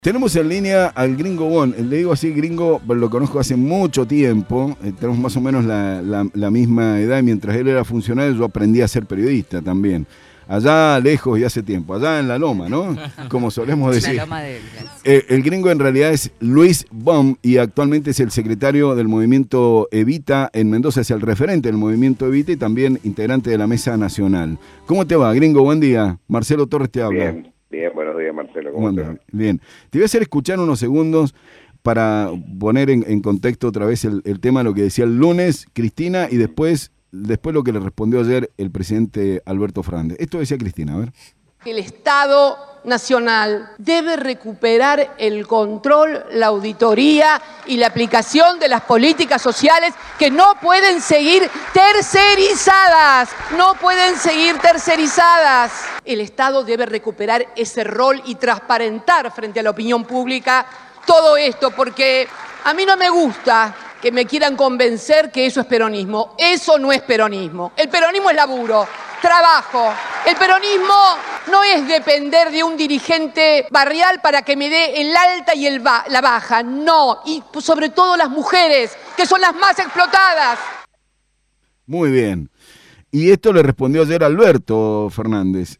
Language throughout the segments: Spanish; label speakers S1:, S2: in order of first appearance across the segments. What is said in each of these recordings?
S1: Tenemos en línea al Gringo Bon. Le digo así Gringo, lo conozco hace mucho tiempo. Tenemos más o menos la misma edad y mientras él era funcionario yo aprendí a ser periodista también. Allá lejos y hace tiempo, allá en la loma, ¿no? Como solemos decir.
S2: La loma de
S1: El Gringo en realidad es Luis Bon y actualmente es el secretario del movimiento Evita en Mendoza, es el referente del movimiento Evita y también integrante de la Mesa Nacional. ¿Cómo te va, Gringo? Buen día. Marcelo Torres te habla.
S3: Bien, buenos días, Marcelo. ¿Cómo te va?
S1: Bien. Te voy a hacer escuchar unos segundos para poner en contexto otra vez el tema, lo que decía el lunes Cristina y después lo que le respondió ayer el presidente Alberto Fernández. Esto decía Cristina, a ver.
S4: El Estado Nacional debe recuperar el control, la auditoría y la aplicación de las políticas sociales que no pueden seguir tercerizadas. No pueden seguir tercerizadas. El Estado debe recuperar ese rol y transparentar frente a la opinión pública todo esto, porque a mí no me gusta que me quieran convencer que eso es peronismo. Eso no es peronismo. El peronismo es laburo, trabajo. El peronismo no es depender de un dirigente barrial para que me dé el alta y la baja. No, y sobre todo las mujeres, que son las más explotadas.
S1: Muy bien. Y esto le respondió ayer Alberto Fernández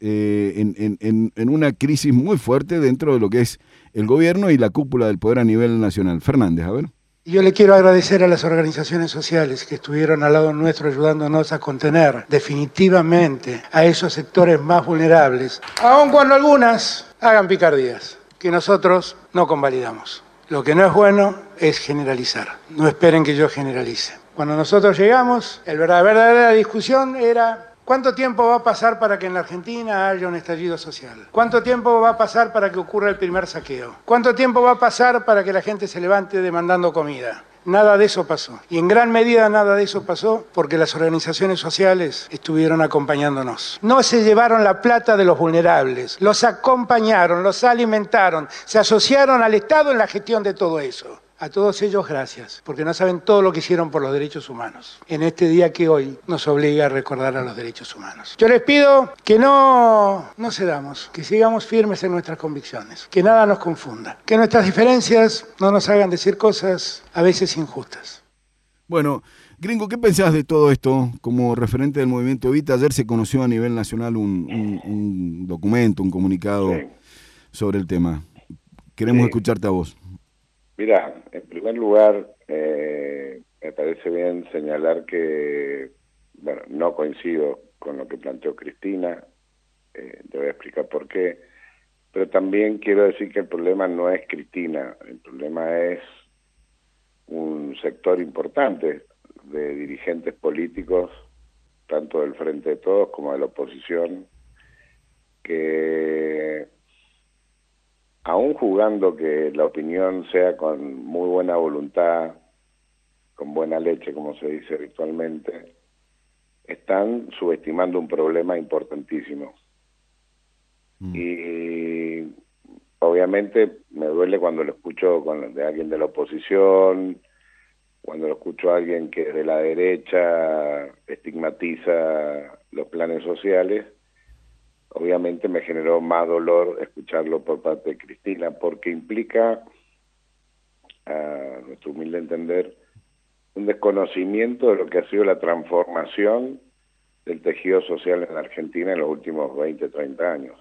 S1: en una crisis muy fuerte dentro de lo que es el gobierno y la cúpula del poder a nivel nacional. Fernández, a ver.
S5: Yo le quiero agradecer a las organizaciones sociales que estuvieron al lado nuestro ayudándonos a contener definitivamente a esos sectores más vulnerables, aun cuando algunas hagan picardías, que nosotros no convalidamos. Lo que no es bueno es generalizar. No esperen que yo generalice. Cuando nosotros llegamos, la verdadera discusión era ¿cuánto tiempo va a pasar para que en la Argentina haya un estallido social? ¿Cuánto tiempo va a pasar para que ocurra el primer saqueo? ¿Cuánto tiempo va a pasar para que la gente se levante demandando comida? Nada de eso pasó. Y en gran medida nada de eso pasó porque las organizaciones sociales estuvieron acompañándonos. No se llevaron la plata de los vulnerables, los acompañaron, los alimentaron, se asociaron al Estado en la gestión de todo eso. A todos ellos gracias, porque no saben todo lo que hicieron por los derechos humanos, en este día que hoy nos obliga a recordar a los derechos humanos. Yo les pido que no cedamos, que sigamos firmes en nuestras convicciones, que nada nos confunda, que nuestras diferencias no nos hagan decir cosas a veces injustas.
S1: Bueno, Gringo, ¿qué pensás de todo esto? Como referente del movimiento Evita, ayer se conoció a nivel nacional un documento, un comunicado sobre el tema. Queremos escucharte a vos.
S3: Mirá, en primer lugar, me parece bien señalar que, bueno, no coincido con lo que planteó Cristina, te voy a explicar por qué, pero también quiero decir que el problema no es Cristina, el problema es un sector importante de dirigentes políticos, tanto del Frente de Todos como de la oposición, que aún jugando que la opinión sea con muy buena voluntad, con buena leche, como se dice habitualmente, están subestimando un problema importantísimo. Y obviamente me duele cuando lo escucho de alguien de la oposición, cuando lo escucho a alguien que de la derecha estigmatiza los planes sociales. Obviamente me generó más dolor escucharlo por parte de Cristina, porque implica, a nuestro humilde entender, un desconocimiento de lo que ha sido la transformación del tejido social en la Argentina en los últimos 20, 30 años.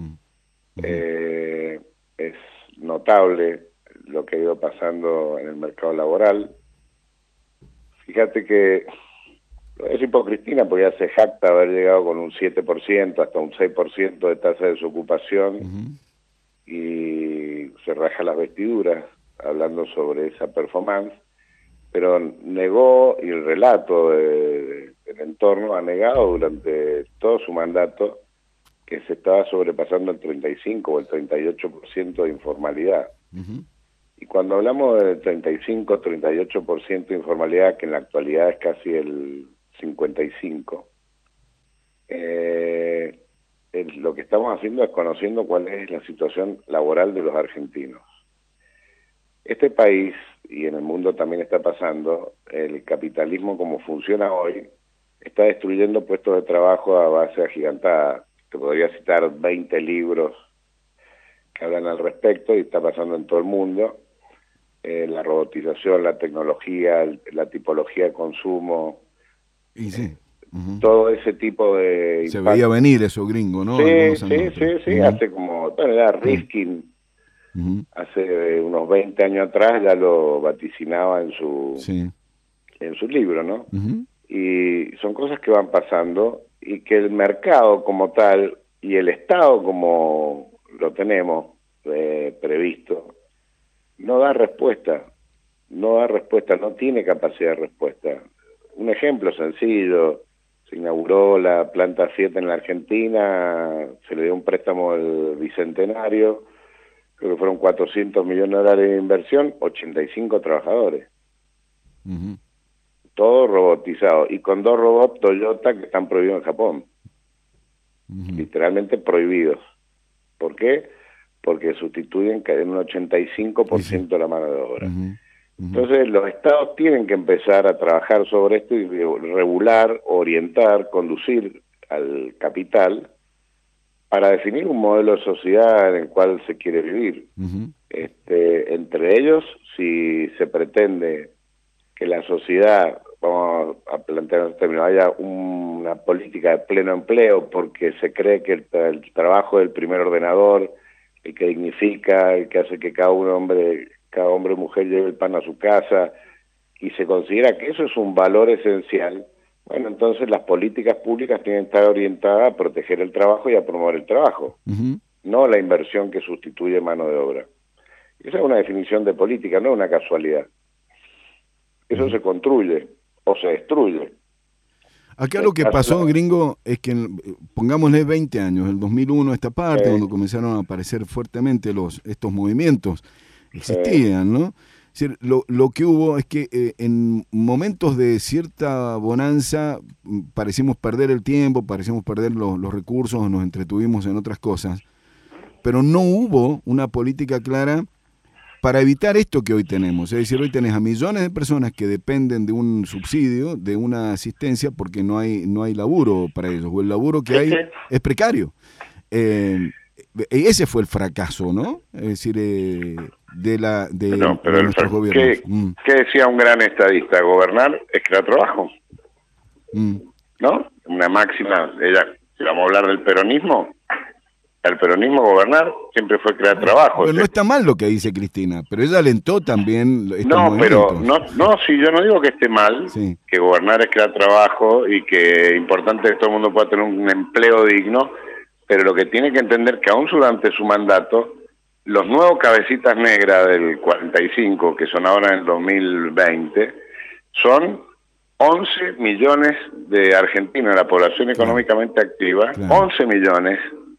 S3: Es notable lo que ha ido pasando en el mercado laboral. Fíjate que es por Cristina, porque ya se jacta haber llegado con un 7%, hasta un 6% de tasa de desocupación, y se raja las vestiduras hablando sobre esa performance, pero negó, y el relato del entorno ha negado durante todo su mandato que se estaba sobrepasando el 35 o el 38% de informalidad. Y cuando hablamos del 35, 38% de informalidad, que en la actualidad es casi el 55, lo que estamos haciendo es conociendo cuál es la situación laboral de los argentinos. Este país, y en el mundo también está pasando, el capitalismo como funciona hoy, está destruyendo puestos de trabajo a base agigantada. Te podría citar 20 libros que hablan al respecto y está pasando en todo el mundo. La robotización, la tecnología, la tipología de consumo,
S1: Y sí.
S3: todo ese tipo de
S1: Se
S3: impacto.
S1: veía venir eso gringo, ¿no?
S3: Sí, hace como, bueno, era Rifkin, hace unos 20 años atrás ya lo vaticinaba en su libro, ¿no? Y son cosas que van pasando y que el mercado como tal y el Estado como lo tenemos previsto, no da respuesta, no tiene capacidad de respuesta. Un ejemplo sencillo, se inauguró la planta Fiat en la Argentina, se le dio un préstamo al Bicentenario, creo que fueron $400 millones de inversión, 85 trabajadores. Todo robotizado, y con 2 robots Toyota que están prohibidos en Japón. Literalmente prohibidos. ¿Por qué? Porque sustituyen en un 85% la mano de obra. Entonces los estados tienen que empezar a trabajar sobre esto y regular, orientar, conducir al capital para definir un modelo de sociedad en el cual se quiere vivir. Entre ellos, si se pretende que la sociedad, vamos a plantear en términos, haya una política de pleno empleo porque se cree que el trabajo del primer ordenador, el que dignifica, el que hace que cada hombre o mujer lleve el pan a su casa, y se considera que eso es un valor esencial, bueno, entonces las políticas públicas tienen que estar orientadas a proteger el trabajo y a promover el trabajo, no la inversión que sustituye mano de obra. Esa es una definición de política, no es una casualidad. Eso se construye o se destruye.
S1: Acá lo que pasó, gringo, es que, pongámosle 20 años, el 2001 esta parte, cuando comenzaron a aparecer fuertemente estos movimientos, existían, ¿no? Es decir, lo que hubo es que en momentos de cierta bonanza parecimos perder el tiempo, parecimos perder los recursos, nos entretuvimos en otras cosas, pero no hubo una política clara para evitar esto que hoy tenemos. Es decir, hoy tenés a millones de personas que dependen de un subsidio, de una asistencia, porque no hay laburo para ellos, o el laburo que hay es precario. Ese fue el fracaso, ¿no? Es decir, de nuestros gobiernos.
S3: ¿Qué decía un gran estadista? Gobernar es crear trabajo. ¿No? Una máxima, si vamos a hablar del peronismo, el peronismo gobernar siempre fue crear trabajo.
S1: Pero no está mal lo que dice Cristina, pero ella alentó también estos movimientos.
S3: Sí, yo no digo que esté mal, que gobernar es crear trabajo y que es importante que todo el mundo pueda tener un empleo digno, pero lo que tiene que entender que aún durante su mandato, los nuevos cabecitas negras del 45, que son ahora en el 2020, son 11 millones de argentinos, la población económicamente activa, 11 millones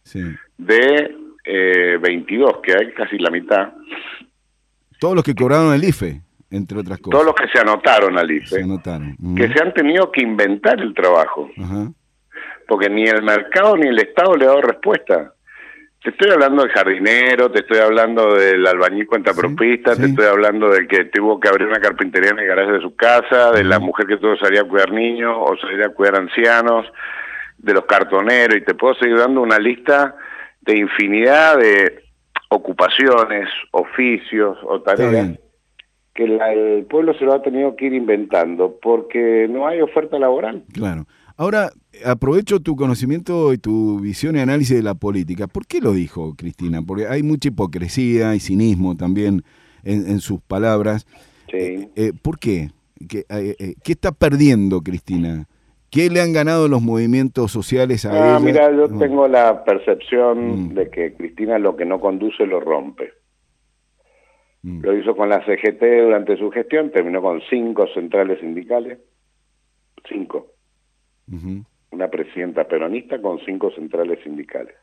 S3: de 22, que hay casi la mitad.
S1: Todos los que cobraron el IFE, entre otras cosas.
S3: Todos los que se anotaron al IFE, que se han tenido que inventar el trabajo. Porque ni el mercado ni el Estado le ha dado respuesta. Te estoy hablando del jardinero, te estoy hablando del albañil cuentapropista, te estoy hablando del que tuvo que abrir una carpintería en el garaje de su casa, de la mujer que tuvo que salir a cuidar niños o salir a cuidar ancianos, de los cartoneros, y te puedo seguir dando una lista de infinidad de ocupaciones, oficios o tareas que el pueblo se lo ha tenido que ir inventando porque no hay oferta laboral.
S1: Claro. Ahora, aprovecho tu conocimiento y tu visión y análisis de la política. ¿Por qué lo dijo Cristina? Porque hay mucha hipocresía y cinismo también en sus palabras. ¿Por qué? ¿Qué está perdiendo Cristina? ¿Qué le han ganado los movimientos sociales a ella?
S3: Mira, yo tengo la percepción de que Cristina lo que no conduce lo rompe. Lo hizo con la CGT durante su gestión, terminó con 5 centrales sindicales. 5. Una presidenta peronista con 5 centrales sindicales.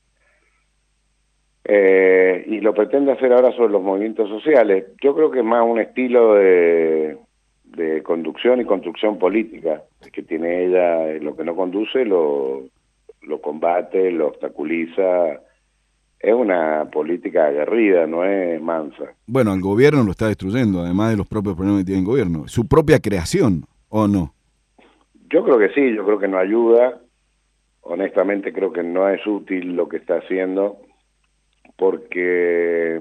S3: Y lo pretende hacer ahora sobre los movimientos sociales. Yo creo que es más un estilo de conducción y construcción política que tiene ella. Lo que no conduce lo combate, lo obstaculiza. Es una política aguerrida, no es mansa.
S1: Bueno, el gobierno lo está destruyendo, además de los propios problemas que tiene el gobierno. Su propia creación, ¿o no?
S3: Yo creo que sí, yo creo que no ayuda. Honestamente creo que no es útil lo que está haciendo, porque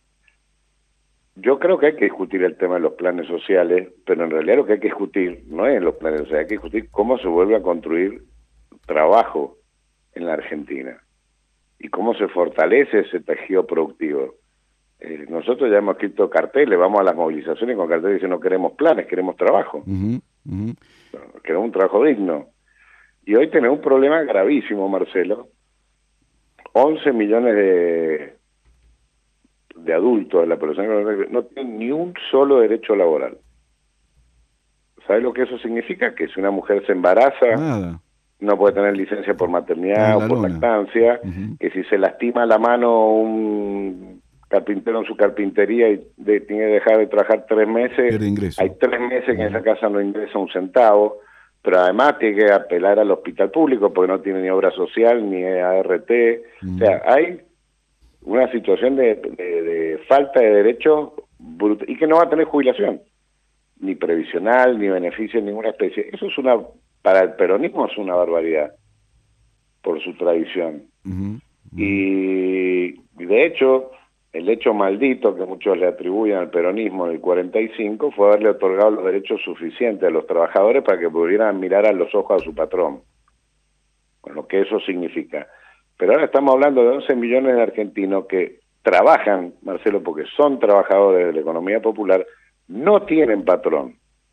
S3: yo creo que hay que discutir el tema de los planes sociales, pero en realidad lo que hay que discutir no es los planes sociales, hay que discutir cómo se vuelve a construir trabajo en la Argentina y cómo se fortalece ese tejido productivo. Nosotros ya hemos escrito carteles, vamos a las movilizaciones con carteles diciendo no queremos planes, queremos trabajo. Queremos un trabajo digno. Y hoy tenemos un problema gravísimo, Marcelo. 11 millones de adultos de la población no tienen ni un solo derecho laboral. ¿Sabes lo que eso significa? Que si una mujer se embaraza, no puede tener licencia por maternidad o por lactancia, que si se lastima la mano un carpintero en su carpintería y tiene que dejar de trabajar 3 meses, hay 3 meses que en esa casa no ingresa un centavo, pero además tiene que apelar al hospital público porque no tiene ni obra social ni ART. O sea, hay una situación de falta de derechos brutal, y que no va a tener jubilación, ni previsional, ni beneficio en ninguna especie. Eso es para el peronismo es una barbaridad, por su tradición. Y de hecho, el hecho maldito que muchos le atribuyen al peronismo del 45 fue haberle otorgado los derechos suficientes a los trabajadores para que pudieran mirar a los ojos a su patrón, con lo que eso significa. Pero ahora estamos hablando de 11 millones de argentinos que trabajan, Marcelo, porque son trabajadores de la economía popular, no tienen patrón.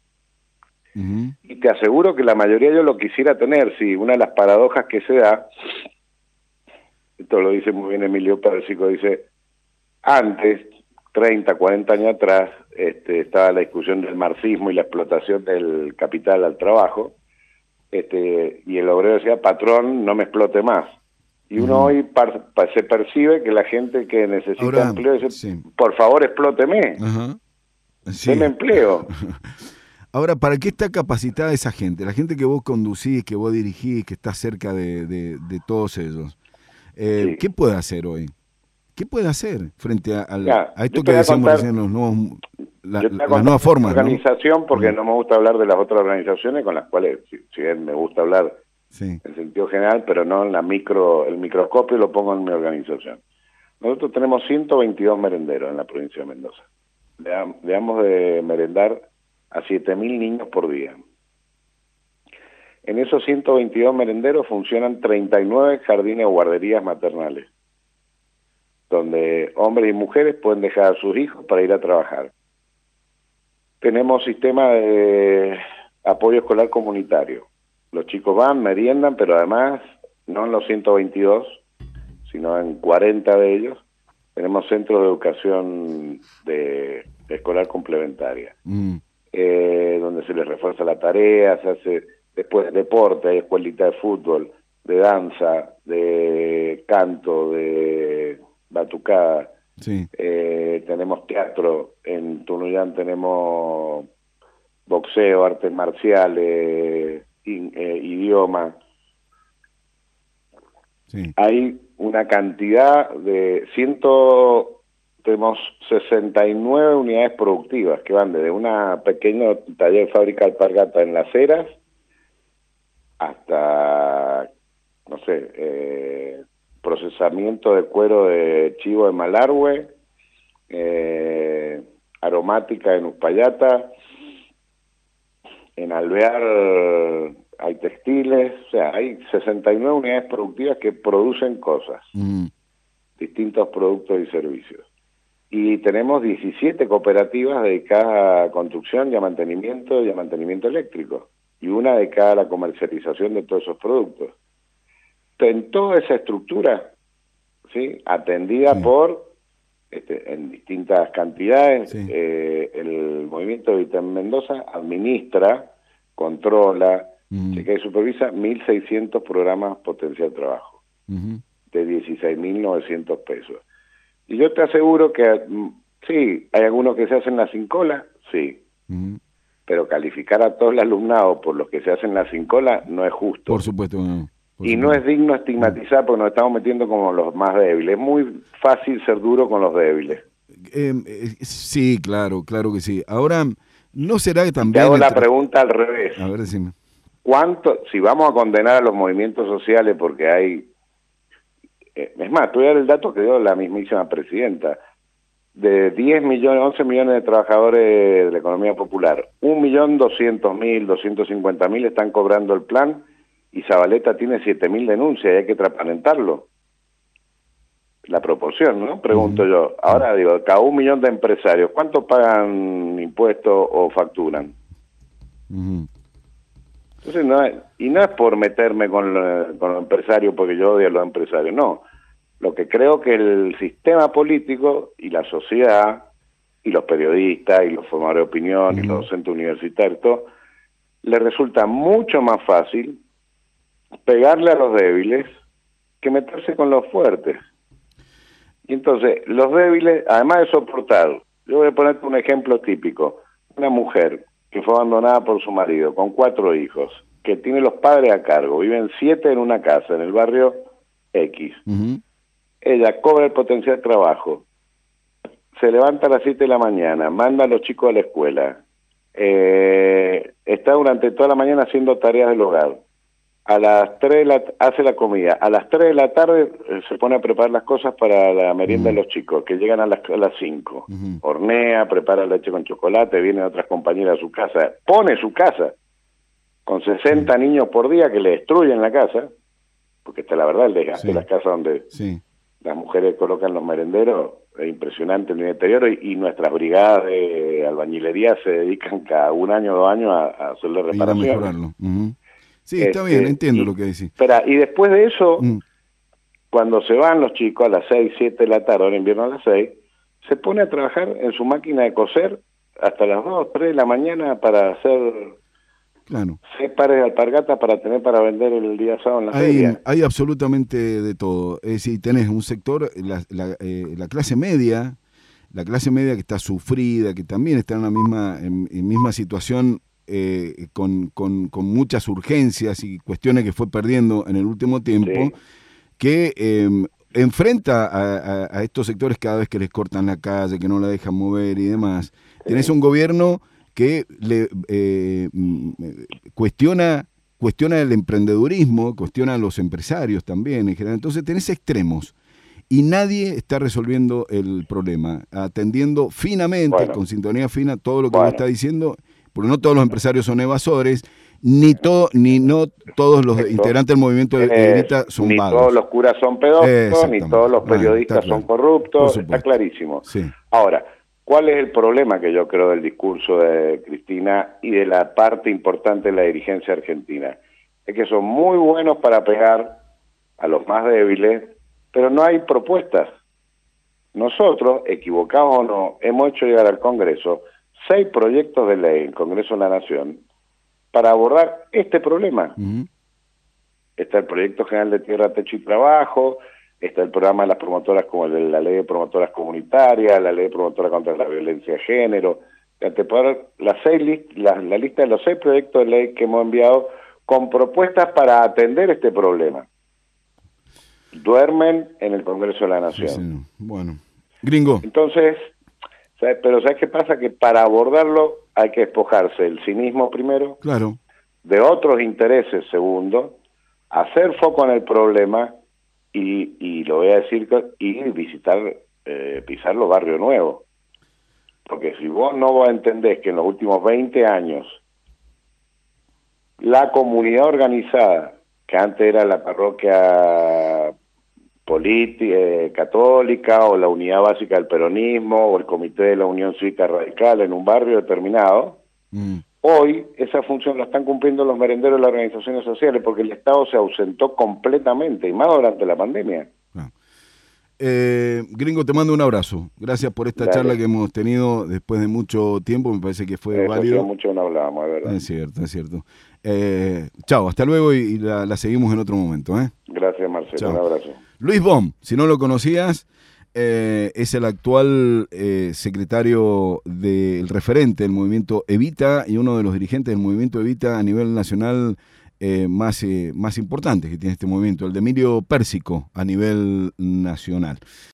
S3: Y te aseguro que la mayoría de ellos lo quisiera tener. Si una de las paradojas que se da, esto lo dice muy bien Emilio Pérsico, dice, antes, 30, 40 años atrás, estaba la discusión del marxismo y la explotación del capital al trabajo, y el obrero decía, patrón, no me explote más. Y uno hoy se percibe que la gente que necesita empleo dice, por favor, explóteme, deme empleo.
S1: Ahora, ¿para qué está capacitada esa gente? La gente que vos conducís, que vos dirigís, que está cerca de todos ellos. ¿Qué puede hacer hoy? ¿Qué puede hacer frente a esto que decíamos recién, las nuevas formas?
S3: Organización, ¿no? Porque no me gusta hablar de las otras organizaciones con las cuales, si bien me gusta hablar en sentido general, pero no en el microscopio lo pongo en mi organización. Nosotros tenemos 122 merenderos en la provincia de Mendoza. Le damos de merendar a 7.000 niños por día. En esos 122 merenderos funcionan 39 jardines o guarderías maternales, donde hombres y mujeres pueden dejar a sus hijos para ir a trabajar. Tenemos sistema de apoyo escolar comunitario. Los chicos van, meriendan, pero además, no en los 122, sino en 40 de ellos, tenemos centros de educación escolar complementaria, donde se les refuerza la tarea, se hace después deporte, hay escuelita de fútbol, de danza, de canto, de batucada. Tenemos teatro, en Tunuyán tenemos boxeo, artes marciales, idioma. Hay una cantidad de tenemos 69 unidades productivas que van desde una pequeña taller de fábrica de alpargata en Las Heras hasta, no sé, procesamiento de cuero de chivo de Malargüe, aromática en Uspallata, en Alvear hay textiles, o sea, hay 69 unidades productivas que producen cosas, distintos productos y servicios. Y tenemos 17 cooperativas dedicadas a construcción y a mantenimiento eléctrico, y una dedicada a la comercialización de todos esos productos. En toda esa estructura, ¿sí?, atendida por, en distintas cantidades, el Movimiento Vital Mendoza administra, controla, chequea y supervisa 1.600 programas potencial trabajo, de 16.900 pesos. Y yo te aseguro que, sí, hay algunos que se hacen la sin cola, pero calificar a todo el alumnado por los que se hacen la sin cola no es justo.
S1: Por supuesto, no.
S3: Y no es digno estigmatizar porque nos estamos metiendo como los más débiles. Es muy fácil ser duro con los débiles.
S1: Sí, claro que sí. Ahora, ¿no será que también...
S3: Te hago la pregunta al revés.
S1: A ver, decime.
S3: ¿Cuánto, si vamos a condenar a los movimientos sociales porque hay es más, te voy a dar el dato que dio la mismísima presidenta. De 10 millones, 11 millones de trabajadores de la economía popular, 1.200.000, 250.000 están cobrando el plan y Zabaleta tiene 7.000 denuncias y hay que transparentarlo. La proporción, ¿no? Pregunto yo. Ahora digo, cada 1 millón de empresarios, ¿cuánto pagan impuestos o facturan? Entonces no es por meterme con los empresarios porque yo odio a los empresarios, no. Lo que creo que el sistema político y la sociedad y los periodistas y los formadores de opinión y los docentes universitarios, todo, les resulta mucho más fácil pegarle a los débiles que meterse con los fuertes. Y entonces, los débiles, además de soportar, yo voy a ponerte un ejemplo típico, una mujer que fue abandonada por su marido, con 4 hijos, que tiene los padres a cargo, viven 7 en una casa, en el barrio X. Ella cobra el potencial trabajo, se levanta a las 7 de la mañana, manda a los chicos a la escuela, está durante toda la mañana haciendo tareas del hogar, a las 3 hace la comida, a las 3 de la tarde se pone a preparar las cosas para la merienda de los chicos, que llegan a las 5, hornea, prepara leche con chocolate, vienen otras compañeras a su casa, pone su casa, con 60 niños por día que le destruyen la casa, porque está la verdad el desgaste de las casas donde las mujeres colocan los merenderos, es impresionante en el interior, y nuestras brigadas de albañilería se dedican cada 1 año o 2 años a hacerle reparaciones.
S1: A mejorarlo. Sí, está bien, entiendo lo que decís.
S3: Espera, y después de eso, cuando se van los chicos a las 6, 7 de la tarde, ahora en invierno a las 6, se pone a trabajar en su máquina de coser hasta las 2, 3 de la mañana para hacer 6 pares de alpargatas para tener para vender el día sábado en la feria.
S1: Hay absolutamente de todo. Es decir, tenés un sector, la clase media, que está sufrida, que también está en la misma situación, con muchas urgencias y cuestiones que fue perdiendo en el último tiempo, que enfrenta a estos sectores cada vez que les cortan la calle, que no la dejan mover y demás. Tenés un gobierno que cuestiona el emprendedurismo, cuestiona a los empresarios también en general. Entonces tenés extremos y nadie está resolviendo el problema, atendiendo finamente, con sintonía fina, todo lo que vos está diciendo, porque no todos los empresarios son evasores, ni no todos los integrantes del movimiento Evita son
S3: ni
S1: vagos.
S3: Ni todos los curas son pedófilos, ni todos los periodistas son corruptos, está clarísimo. Ahora, ¿cuál es el problema que yo creo del discurso de Cristina y de la parte importante de la dirigencia argentina? Es que son muy buenos para pegar a los más débiles, pero no hay propuestas. Nosotros, equivocados o no, hemos hecho llegar al Congreso 6 proyectos de ley, el Congreso de la Nación, para abordar este problema. Está el Proyecto General de Tierra, Techo y Trabajo, está el programa de las promotoras como el de la ley de promotoras comunitarias, la ley de promotoras contra la violencia de género. La lista de los 6 proyectos de ley que hemos enviado con propuestas para atender este problema. Duermen en el Congreso de la Nación.
S1: Bueno, gringo.
S3: Entonces, pero ¿sabes qué pasa? Que para abordarlo hay que despojarse del cinismo primero, de otros intereses segundo, hacer foco en el problema y lo voy a decir, y pisar los barrios nuevos. Porque si vos no entendés que en los últimos 20 años la comunidad organizada, que antes era la parroquia católica o la unidad básica del peronismo o el comité de la Unión Cívica Radical en un barrio determinado, hoy esa función la están cumpliendo los merenderos de las organizaciones sociales porque el Estado se ausentó completamente y más durante la pandemia.
S1: Gringo, te mando un abrazo. Gracias por esta charla que hemos tenido después de mucho tiempo. Me parece que fue válido.
S3: Mucho no hablábamos, es verdad.
S1: Es cierto. Chao, hasta luego y la seguimos en otro momento.
S3: Gracias, Marcelo. Chao. Un abrazo.
S1: Luis Bohm, si no lo conocías, es el actual secretario del referente del movimiento Evita y uno de los dirigentes del movimiento Evita a nivel nacional más importantes que tiene este movimiento, el de Emilio Pérsico a nivel nacional.